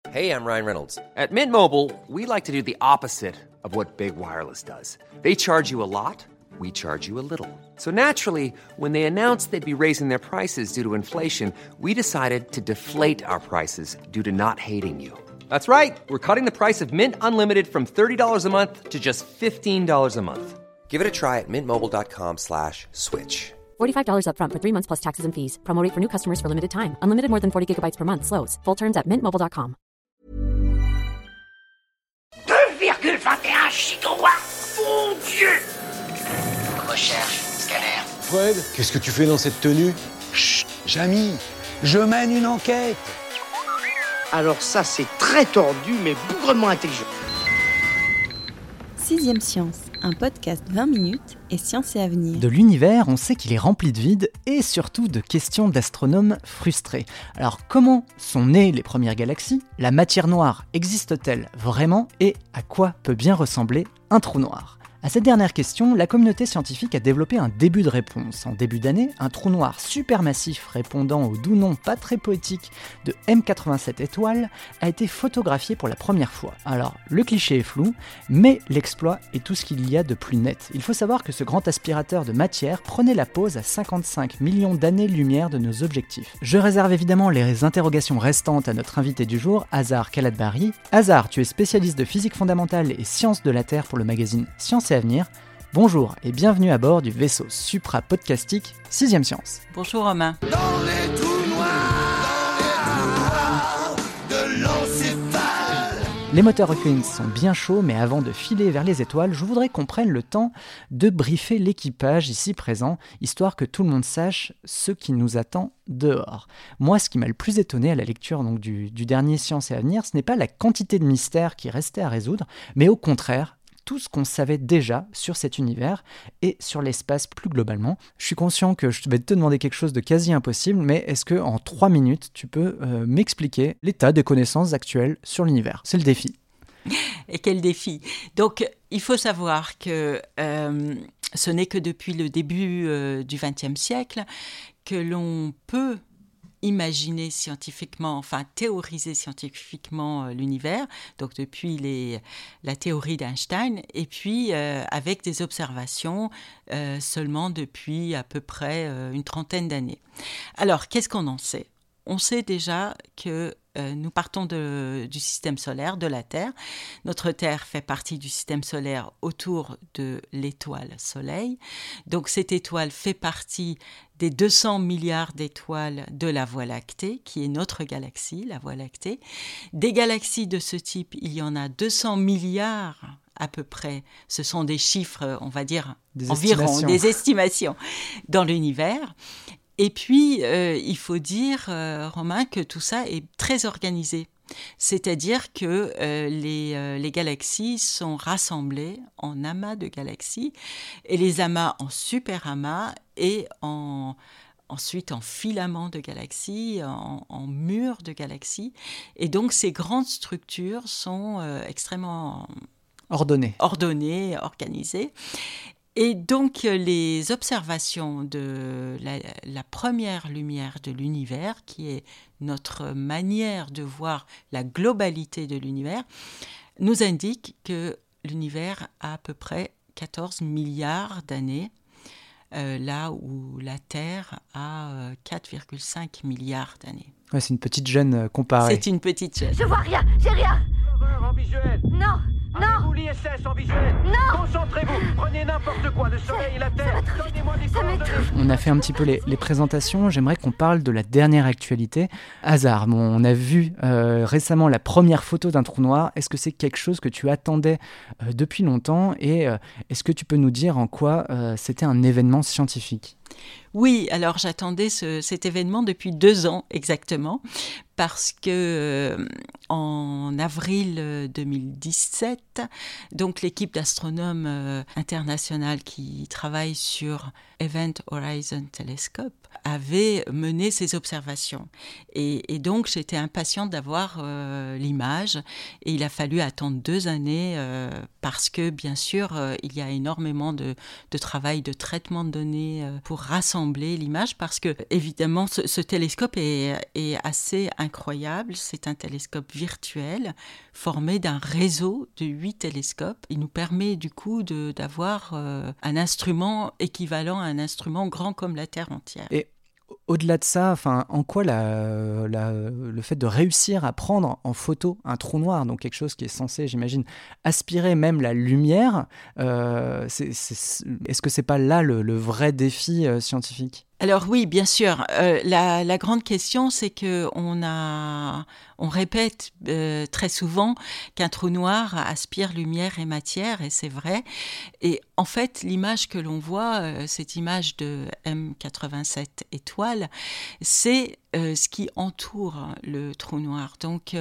Hey, I'm Ryan Reynolds. At Mint Mobile, we like to do the opposite of what Big Wireless does. They charge you a lot, we charge you a little. So naturally, when they announced they'd be raising their prices due to inflation, we decided to deflate our prices due to not hating you. That's right. We're cutting the price of Mint Unlimited from $30 a month to just $15 a month. Give it a try at mintmobile.com/switch. $45 up front for 3 months plus taxes and fees. Promo rate for new customers for limited time. Unlimited more than 40 gigabytes per month. Slows full terms at mintmobile.com. 2,21 gigawatts. Mon Dieu! Recherche, scanner. Fred, qu'est-ce que tu fais dans cette tenue? Chut, Jamy, je mène une enquête. Alors ça, c'est très tordu, mais bougrement intelligent. Sixième Science, un podcast 20 minutes et science et avenir. De l'univers, on sait qu'il est rempli de vide et surtout de questions d'astronomes frustrés. Alors comment sont nées les premières galaxies? La matière noire existe-t-elle vraiment? Et à quoi peut bien ressembler un trou noir? À cette dernière question, la communauté scientifique a développé un début de réponse. En début d'année, un trou noir supermassif répondant au doux nom pas très poétique de M87 étoiles a été photographié pour la première fois. Alors, le cliché est flou, mais l'exploit est tout ce qu'il y a de plus net. Il faut savoir que ce grand aspirateur de matière prenait la pose à 55 millions d'années-lumière de nos objectifs. Je réserve évidemment les interrogations restantes à notre invité du jour, Azar Kaladbari. Azar, tu es spécialiste de physique fondamentale et sciences de la Terre pour le magazine Science et Avenir. Bonjour et bienvenue à bord du vaisseau supra-podcastique 6ème Science. Bonjour Romain. Dans les trous noirs de l'encéphale. Les moteurs Hawking sont bien chauds, mais avant de filer vers les étoiles, je voudrais qu'on prenne le temps de briefer l'équipage ici présent, histoire que tout le monde sache ce qui nous attend dehors. Moi, ce qui m'a le plus étonné à la lecture du dernier Science et Avenir, ce n'est pas la quantité de mystères qui restait à résoudre, mais au contraire, tout ce qu'on savait déjà sur cet univers et sur l'espace plus globalement. Je suis conscient que je vais te demander quelque chose de quasi impossible, mais est-ce que en 3 minutes, tu peux m'expliquer l'état des connaissances actuelles sur l'univers? C'est le défi. Et quel défi! Donc, il faut savoir que ce n'est que depuis le début du XXe siècle que l'on peut imaginer scientifiquement, enfin théoriser scientifiquement l'univers, donc depuis la théorie d'Einstein, et puis avec des observations seulement depuis à peu près une trentaine d'années. Alors, qu'est-ce qu'on en sait? On sait déjà que nous partons du système solaire, de la Terre. Notre Terre fait partie du système solaire autour de l'étoile Soleil. Donc cette étoile fait partie des 200 milliards d'étoiles de la Voie lactée, qui est notre galaxie, la Voie lactée. Des galaxies de ce type, il y en a 200 milliards à peu près. Ce sont des chiffres, on va dire, environ, des estimations dans l'univers. Et puis, il faut dire, Romain, que tout ça est très organisé. C'est-à-dire que les galaxies sont rassemblées en amas de galaxies, et les amas en superamas et ensuite en filaments de galaxies, en murs de galaxies. Et donc, ces grandes structures sont extrêmement ordonnées, organisées. Et donc, les observations de la première lumière de l'univers, qui est notre manière de voir la globalité de l'univers, nous indiquent que l'univers a à peu près 14 milliards d'années, là où la Terre a 4,5 milliards d'années. Ouais, c'est une petite jeune comparée. C'est une petite jeune. Je vois rien, j'ai rien. En visuel. Non. Avez-vous l'ISS en visuel? Non. Concentrez-vous, prenez n'importe quoi, le soleil et la terre. Donnez-moi des coordonnées. On a fait un petit peu les présentations, j'aimerais qu'on parle de la dernière actualité. Hasard, bon, on a vu récemment la première photo d'un trou noir. Est-ce que c'est quelque chose que tu attendais depuis longtemps et est-ce que tu peux nous dire en quoi c'était un événement scientifique? Oui, alors j'attendais cet événement depuis 2 ans exactement, parce que en avril 2017, donc l'équipe d'astronomes internationale qui travaille sur Event Horizon Telescope avait mené ces observations. Et donc j'étais impatiente d'avoir l'image, et il a fallu attendre 2 années parce que bien sûr il y a énormément de travail de traitement de données pour rassembler l'image, parce que évidemment ce télescope est assez incroyable. C'est un télescope virtuel formé d'un réseau de 8 télescopes. Il nous permet du coup d'avoir un instrument équivalent à un instrument grand comme la Terre entière. Et au-delà de ça, en quoi le fait de réussir à prendre en photo un trou noir, donc quelque chose qui est censé, j'imagine, aspirer même la lumière, est-ce que c'est pas là le vrai défi scientifique ? Alors oui, bien sûr. La grande question, c'est que on répète très souvent qu'un trou noir aspire lumière et matière, et c'est vrai. Et en fait, l'image que l'on voit, cette image de M87 étoile, c'est ce qui entoure le trou noir. Donc,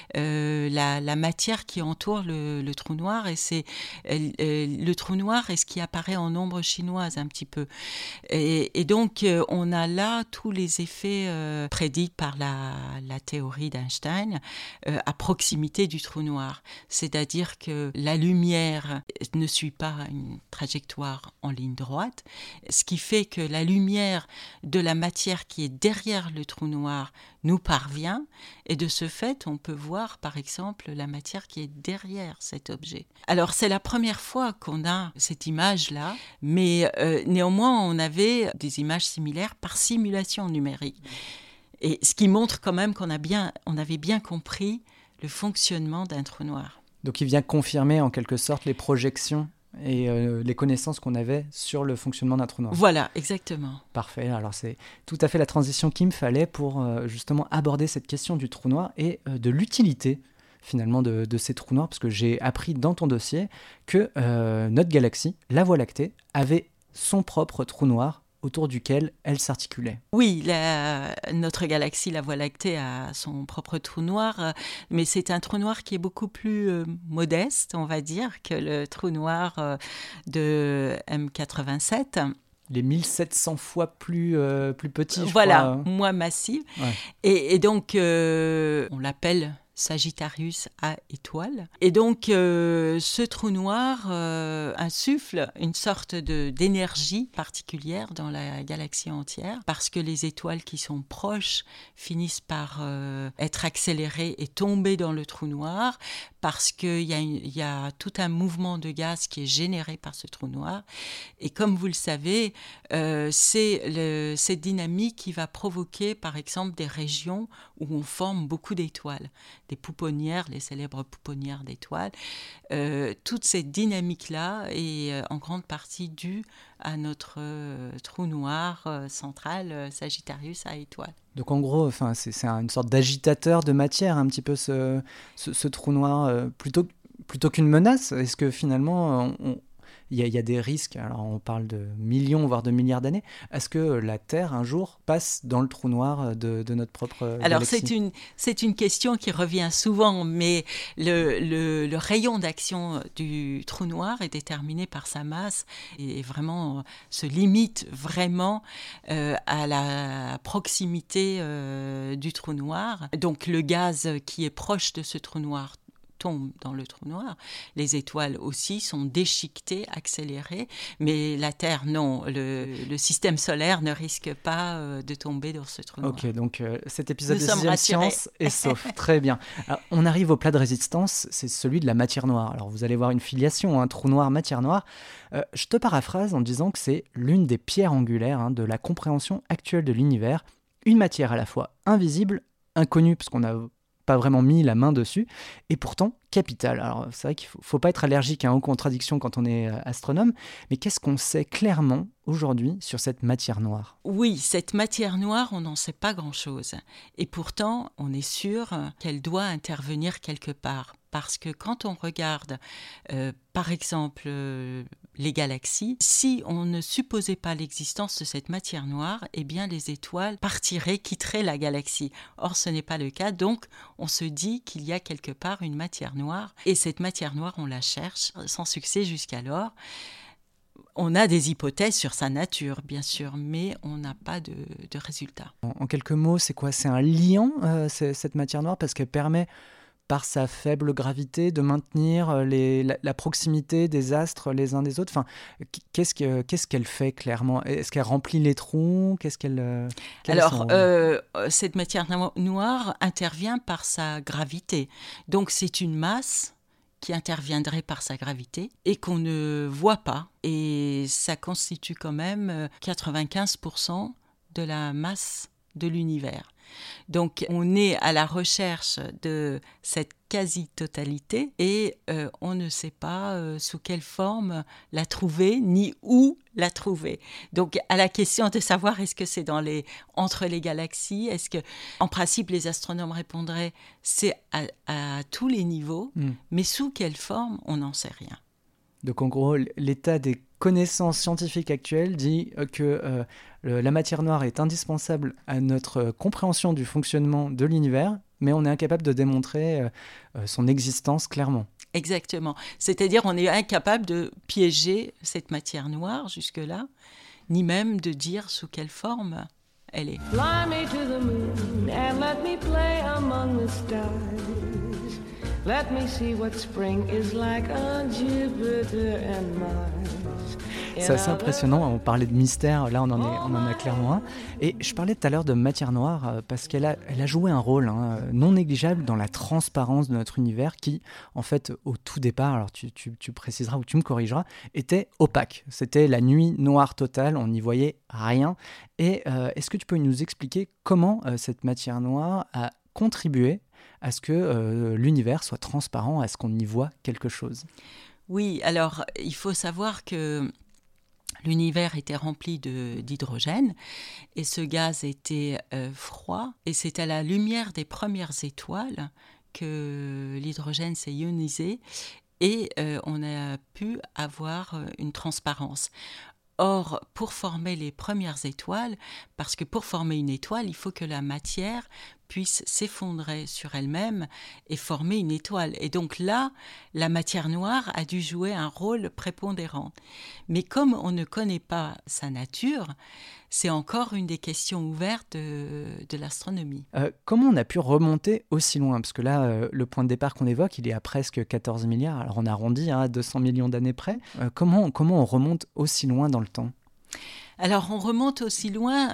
la matière qui entoure le trou noir, et c'est le trou noir est ce qui apparaît en ombre chinoise un petit peu. Et donc, on a là tous les effets prédits par la théorie d'Einstein à proximité du trou noir. C'est-à-dire que la lumière ne suit pas une trajectoire en ligne droite, ce qui fait que la lumière de la matière qui est derrière le trou noir nous parvient, et de ce fait, on peut voir, par exemple, la matière qui est derrière cet objet. Alors, c'est la première fois qu'on a cette image-là, mais néanmoins, on avait des images similaires par simulation numérique. Et ce qui montre quand même qu'on avait bien compris le fonctionnement d'un trou noir. Donc, il vient confirmer, en quelque sorte, les projections et les connaissances qu'on avait sur le fonctionnement d'un trou noir. Voilà, exactement. Parfait, alors c'est tout à fait la transition qu'il me fallait pour justement aborder cette question du trou noir et de l'utilité finalement de ces trous noirs, parce que j'ai appris dans ton dossier que notre galaxie, la Voie lactée, avait son propre trou noir autour duquel elle s'articulait. Oui, notre galaxie, la Voie lactée, a son propre trou noir, mais c'est un trou noir qui est beaucoup plus modeste, on va dire, que le trou noir de M87. Les 1700 fois plus petit, je voilà, crois. moins massif. Ouais. Et donc, on l'appelle Sagittarius A étoile. Et donc, ce trou noir insuffle une sorte d'énergie particulière dans la galaxie entière, parce que les étoiles qui sont proches finissent par être accélérées et tomber dans le trou noir, parce qu'il y a tout un mouvement de gaz qui est généré par ce trou noir. Et comme vous le savez, c'est cette dynamique qui va provoquer, par exemple, des régions où on forme beaucoup d'étoiles, des pouponnières, les célèbres pouponnières d'étoiles. Toute cette dynamique-là est en grande partie due à notre trou noir central, Sagittarius A étoile. Donc en gros, c'est une sorte d'agitateur de matière, un petit peu ce trou noir, plutôt qu'une menace. Est-ce que finalement, il y a des risques, alors on parle de millions, voire de milliards d'années, est-ce que la Terre, un jour, passe dans le trou noir de notre propre galaxie ? Alors c'est une question qui revient souvent, mais le rayon d'action du trou noir est déterminé par sa masse et vraiment se limite vraiment à la proximité du trou noir. Donc le gaz qui est proche de ce trou noir tombe dans le trou noir. Les étoiles aussi sont déchiquetées, accélérées, mais la Terre, non. Le système solaire ne risque pas de tomber dans ce trou noir. Ok, donc cet épisode de Sixième Science est sauf. Très bien. Alors, on arrive au plat de résistance, c'est celui de la matière noire. Alors vous allez voir une filiation, trou noir, matière noire. Je te paraphrase en disant que c'est l'une des pierres angulaires de la compréhension actuelle de l'univers, une matière à la fois invisible, inconnue, parce qu'on a pas vraiment mis la main dessus, et pourtant capitale. Alors c'est vrai qu'il faut pas être allergique aux contradictions quand on est astronome, mais qu'est-ce qu'on sait clairement aujourd'hui sur cette matière noire ? Oui, cette matière noire, on n'en sait pas grand-chose. Et pourtant, on est sûr qu'elle doit intervenir quelque part. Parce que quand on regarde, par exemple, les galaxies, si on ne supposait pas l'existence de cette matière noire, eh bien les étoiles quitteraient la galaxie. Or, ce n'est pas le cas, donc on se dit qu'il y a quelque part une matière noire. Et cette matière noire, on la cherche sans succès jusqu'alors. On a des hypothèses sur sa nature, bien sûr, mais on n'a pas de résultats. En quelques mots, c'est quoi ? C'est un liant, cette matière noire, parce qu'elle permet par sa faible gravité, de maintenir la proximité des astres les uns des autres. Enfin, qu'est-ce qu'elle fait clairement ? Est-ce qu'elle remplit les trous ? Alors, cette matière noire intervient par sa gravité. Donc, c'est une masse qui interviendrait par sa gravité et qu'on ne voit pas. Et ça constitue quand même 95% de la masse de l'univers. Donc on est à la recherche de cette quasi-totalité et on ne sait pas sous quelle forme la trouver ni où la trouver. Donc à la question de savoir est-ce que c'est entre les galaxies, est-ce que en principe les astronomes répondraient c'est à tous les niveaux, mais sous quelle forme on n'en sait rien. Donc en gros, l'état des connaissances scientifiques actuelles dit que la matière noire est indispensable à notre compréhension du fonctionnement de l'univers, mais on est incapable de démontrer son existence clairement. Exactement. C'est-à-dire on est incapable de piéger cette matière noire jusque-là, ni même de dire sous quelle forme elle est. Fly me to the moon and let me play among the stars. Let me see what spring is like on Jupiter and Mars. C'est assez impressionnant, on parlait de mystère, là on en a clairement un. Et je parlais tout à l'heure de matière noire parce qu'elle a joué un rôle non négligeable dans la transparence de notre univers qui, en fait, au tout départ, alors tu préciseras ou tu me corrigeras, était opaque. C'était la nuit noire totale, on n'y voyait rien. Et est-ce que tu peux nous expliquer comment cette matière noire a contribué à ce que l'univers soit transparent, à ce qu'on y voit quelque chose ? Oui, alors il faut savoir que l'univers était rempli d'hydrogène et ce gaz était froid et c'est à la lumière des premières étoiles que l'hydrogène s'est ionisé et on a pu avoir une transparence. Or, pour former les premières étoiles, parce que pour former une étoile, il faut que la matière puisse s'effondrer sur elle-même et former une étoile. Et donc là, la matière noire a dû jouer un rôle prépondérant. Mais comme on ne connaît pas sa nature, c'est encore une des questions ouvertes de l'astronomie. Comment on a pu remonter aussi loin ? Parce que là, le point de départ qu'on évoque, il est à presque 14 milliards. Alors on arrondit à 200 millions d'années près. Comment on remonte aussi loin dans le temps ? Alors on remonte aussi loin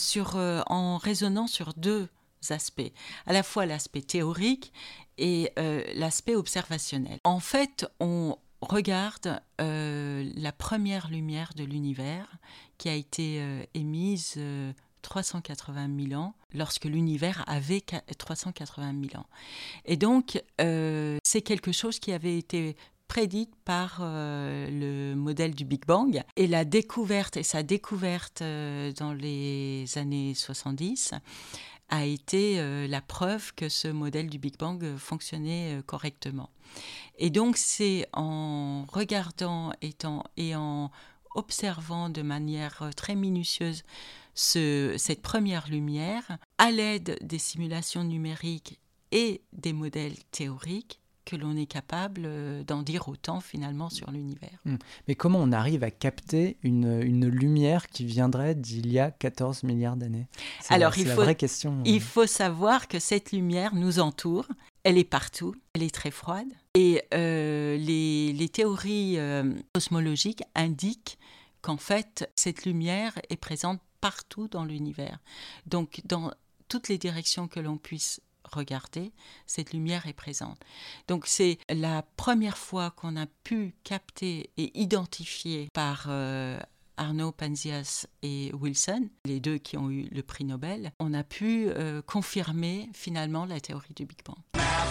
en raisonnant sur deux aspects. À la fois l'aspect théorique et l'aspect observationnel. En fait, on regarde la première lumière de l'univers qui a été émise 380 000 ans, lorsque l'univers avait 380 000 ans. Et donc, c'est quelque chose qui avait été prédite par le modèle du Big Bang. Et sa découverte dans les années 70 a été la preuve que ce modèle du Big Bang fonctionnait correctement. Et donc, c'est en regardant et en observant de manière très minutieuse cette première lumière, à l'aide des simulations numériques et des modèles théoriques, que l'on est capable d'en dire autant finalement sur l'univers. Mais comment on arrive à capter une lumière qui viendrait d'il y a 14 milliards d'années ? C'est la vraie question. Il faut savoir que cette lumière nous entoure, elle est partout, elle est très froide, et les théories cosmologiques indiquent qu'en fait, cette lumière est présente partout dans l'univers. Donc, dans toutes les directions que l'on puisse regarder, cette lumière est présente. Donc c'est la première fois qu'on a pu capter et identifier par Arnaud Penzias et Wilson, les deux qui ont eu le prix Nobel, on a pu confirmer finalement la théorie du Big Bang.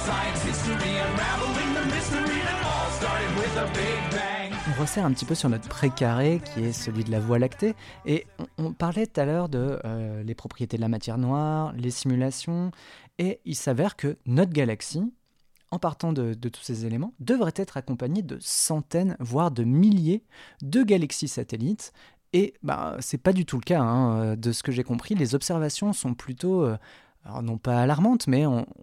On resserre un petit peu sur notre précaré qui est celui de la Voie lactée et on parlait tout à l'heure de les propriétés de la matière noire, les simulations, et il s'avère que notre galaxie, en partant de tous ces éléments, devrait être accompagnée de centaines, voire de milliers de galaxies satellites. Et c'est pas du tout le cas, de ce que j'ai compris. Les observations sont plutôt, alors non pas alarmantes, mais on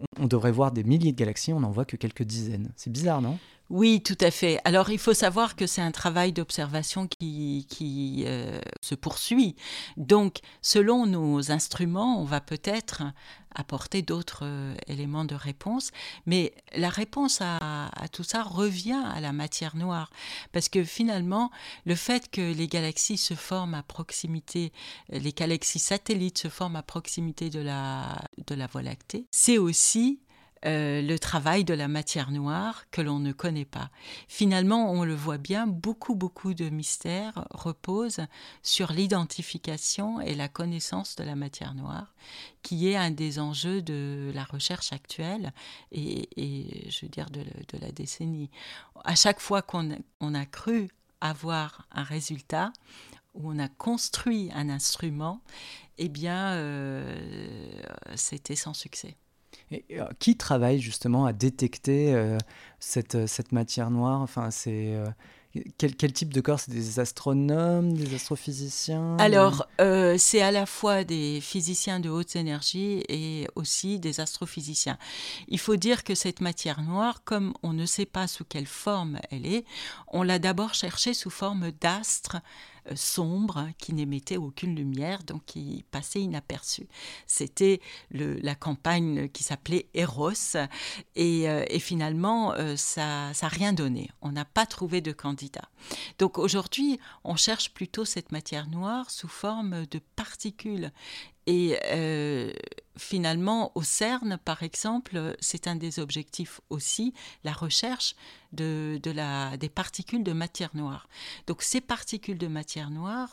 on devrait voir des milliers de galaxies, on n'en voit que quelques dizaines. C'est bizarre, non ? Oui, tout à fait. Alors, il faut savoir que c'est un travail d'observation qui se poursuit. Donc, selon nos instruments, on va peut-être apporter d'autres éléments de réponse. Mais la réponse à tout ça revient à la matière noire. Parce que finalement, le fait que les galaxies se forment à proximité, les galaxies satellites se forment à proximité de la Voie lactée, c'est aussi le travail de la matière noire que l'on ne connaît pas. Finalement, on le voit bien, beaucoup de mystères reposent sur l'identification et la connaissance de la matière noire, qui est un des enjeux de la recherche actuelle et je veux dire de la décennie. À chaque fois qu'on a cru avoir un résultat, où on a construit un instrument, eh bien, c'était sans succès. Et, qui travaille justement à détecter cette matière noire ? Enfin, c'est quel type de corps ? C'est des astronomes, des astrophysiciens ? Alors, c'est à la fois des physiciens de hautes énergies et aussi des astrophysiciens. Il faut dire que cette matière noire, comme on ne sait pas sous quelle forme elle est, on l'a d'abord cherchée sous forme d'astres sombre qui n'émettait aucune lumière, donc qui passait inaperçu. C'était la campagne qui s'appelait Eros et finalement ça n'a rien donné. On n'a pas trouvé de candidat. Donc aujourd'hui, on cherche plutôt cette matière noire sous forme de particules. Et finalement, au CERN, par exemple, c'est un des objectifs aussi, la recherche des particules de matière noire. Donc ces particules de matière noire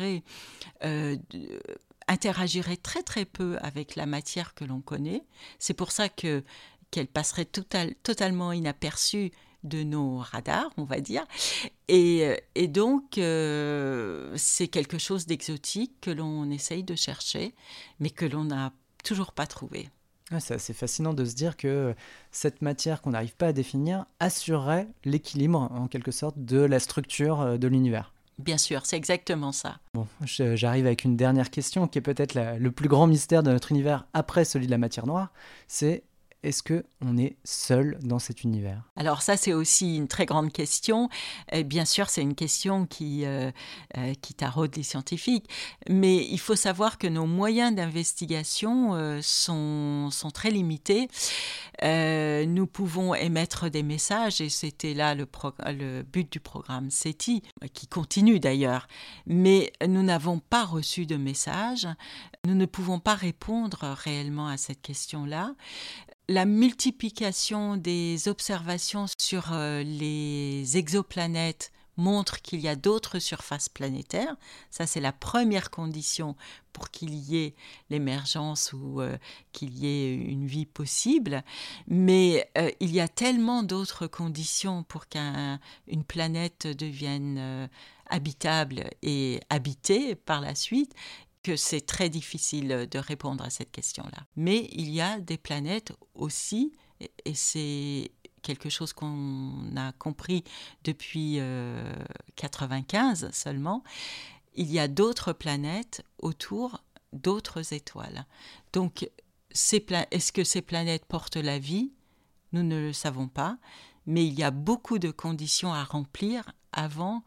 interagiraient très très peu avec la matière que l'on connaît. C'est pour ça qu'elles passeraient totalement inaperçues de nos radars, on va dire. Et donc, c'est quelque chose d'exotique que l'on essaye de chercher, mais que l'on n'a toujours pas trouvé. Ouais, c'est assez fascinant de se dire que cette matière qu'on n'arrive pas à définir assurerait l'équilibre, en quelque sorte, de la structure de l'univers. Bien sûr, c'est exactement ça. Bon, j'arrive avec une dernière question qui est peut-être le plus grand mystère de notre univers après celui de la matière noire, c'est: est-ce qu'on est seul dans cet univers ? Alors ça, c'est aussi une très grande question. Et bien sûr, c'est une question qui taraude les scientifiques. Mais il faut savoir que nos moyens d'investigation sont très limités. Nous pouvons émettre des messages, et c'était là le but du programme SETI, qui continue d'ailleurs. Mais nous n'avons pas reçu de messages. Nous ne pouvons pas répondre réellement à cette question-là. La multiplication des observations sur les exoplanètes montre qu'il y a d'autres surfaces planétaires. Ça, c'est la première condition pour qu'il y ait l'émergence ou qu'il y ait une vie possible. Mais il y a tellement d'autres conditions pour qu'une planète devienne habitable et habitée par la suite, que c'est très difficile de répondre à cette question-là. Mais il y a des planètes aussi, et c'est quelque chose qu'on a compris depuis 1995 seulement, il y a d'autres planètes autour d'autres étoiles. Donc, est-ce que ces planètes portent la vie ? Nous ne le savons pas, mais il y a beaucoup de conditions à remplir avant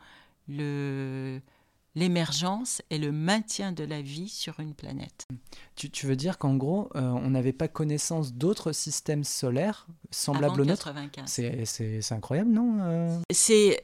l'émergence et le maintien de la vie sur une planète. Tu veux dire qu'en gros, on n'avait pas connaissance d'autres systèmes solaires semblables au nôtre ? Avant 1995. C'est incroyable, non ? C'est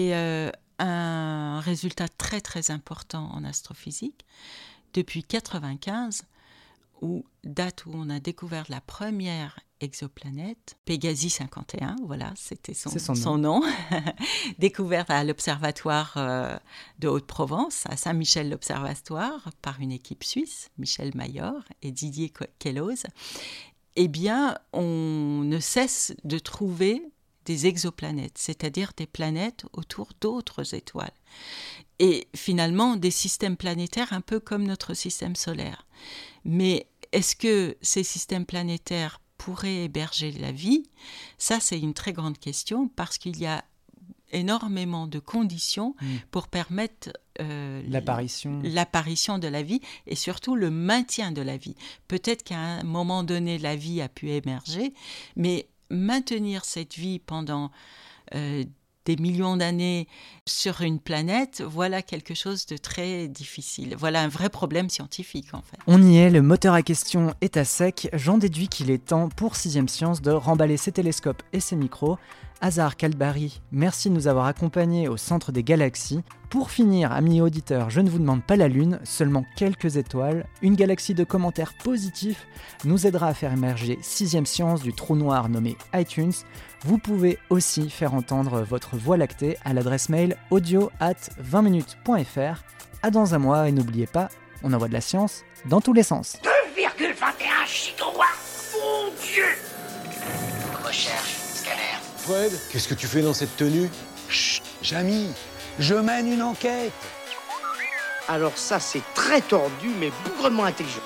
un résultat très très important en astrophysique. Depuis 1995, date où on a découvert la première exoplanète, Pégasi 51, voilà, c'était son nom, découverte à l'Observatoire de Haute-Provence, à Saint-Michel-l'Observatoire, par une équipe suisse, Michel Mayor et Didier Queloz. Eh bien, on ne cesse de trouver des exoplanètes, c'est-à-dire des planètes autour d'autres étoiles. Et finalement, des systèmes planétaires un peu comme notre système solaire. Mais est-ce que ces systèmes planétaires pourraient héberger la vie ? Ça, c'est une très grande question parce qu'il y a énormément de conditions pour permettre l'apparition de la vie et surtout le maintien de la vie. Peut-être qu'à un moment donné, la vie a pu émerger, mais maintenir cette vie pendant des millions d'années sur une planète, voilà quelque chose de très difficile. Voilà un vrai problème scientifique, en fait. On y est, le moteur à question est à sec. J'en déduis qu'il est temps pour 6ème Science de remballer ses télescopes et ses micros. Azahar Kalbari, merci de nous avoir accompagnés au centre des galaxies. Pour finir, amis auditeurs, je ne vous demande pas la Lune, seulement quelques étoiles. Une galaxie de commentaires positifs nous aidera à faire émerger 6ème Science du trou noir nommé iTunes. Vous pouvez aussi faire entendre votre voix lactée à l'adresse mail audio@20minutes.fr. À dans un mois et n'oubliez pas, on envoie de la science dans tous les sens. 2,21 gigawatts. Mon Dieu. Recherche, scanner. Fred, qu'est-ce que tu fais dans cette tenue? Chut, Jamy, je mène une enquête. Alors ça, c'est très tordu, mais bougrement intelligent.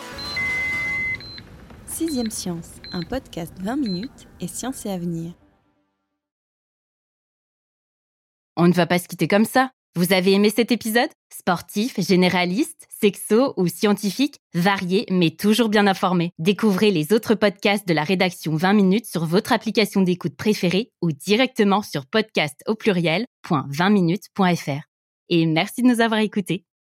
6ème Science, un podcast 20 minutes et science et avenir. On ne va pas se quitter comme ça. Vous avez aimé cet épisode ? Sportif, généraliste, sexo ou scientifique, varié mais toujours bien informé. Découvrez les autres podcasts de la rédaction 20 minutes sur votre application d'écoute préférée ou directement sur podcast@20minutes.fr. Et merci de nous avoir écoutés.